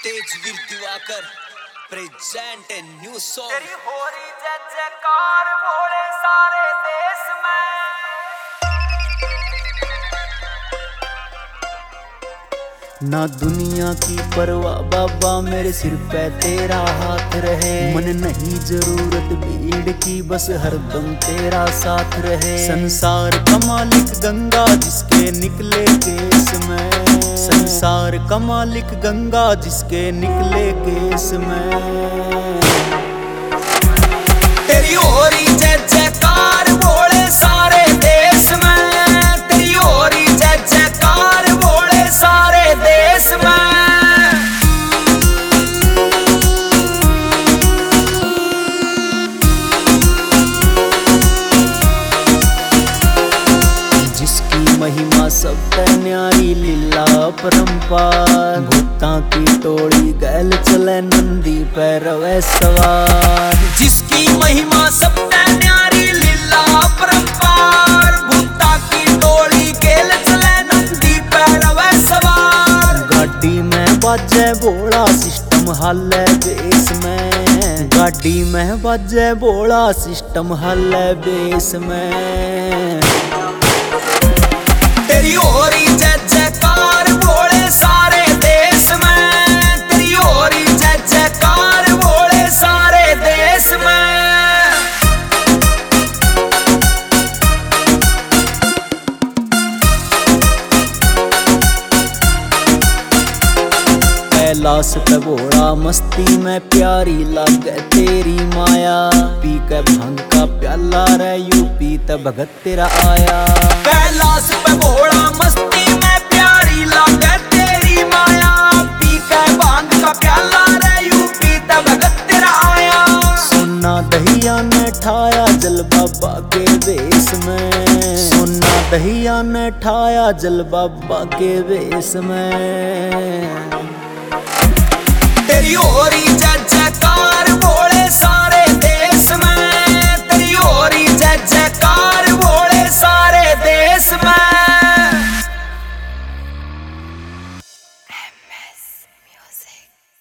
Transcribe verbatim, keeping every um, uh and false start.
Tejveer Diwakar present a new song. तेरी हो रही जय जयकार भोले सारे देश में। ना दुनिया की परवाह बाबा, मेरे सिर पे तेरा हाथ रहे। मन नहीं जरूरत भीड़ की, बस हरदम तेरा साथ रहे। संसार का मालिक गंगा जिसके निकले केस में, संसार का मालिक गंगा जिसके निकले केस में। तेरी हो रही जय जयकार भोले सारे देश में। तेरी हो रही जय जयकार भोले सारे देश में। जिसकी महिमा सब पे न्यारी लीला परंपार। भूतां की टोली गैल चले नंदी पे रवे सवार। जिसकी महिमा सब पे न्यारी लीला परंपार। भूतां की टोली गेल चले नंदी पे रवे सवार। गाड़ी में बाजे बोला सिस्टम हाले बेस में। गाड़ी में बाजे बोला सिस्टम हाले बेस में। तेरी हो रही जय जयकार भोले सारे देश में। तेरी हो रही जय जयकार भोले सारे देश में। कैलाश पे भोला मस्ती में प्यारी लागे तेरी माया। पी के भांग का प्याला रे यूपी ते भगत तेरा आया। कैलाश पे भोला मस्ती में प्यारी लागे तेरी माया। पी के भांग का प्याला रे यूपी ते भगत तेरा आया। सोना दहिया ने ठाया जल बाबा के वेश में। सोना दहिया ने ठाया जल बाबा के वेश में। तेरी हो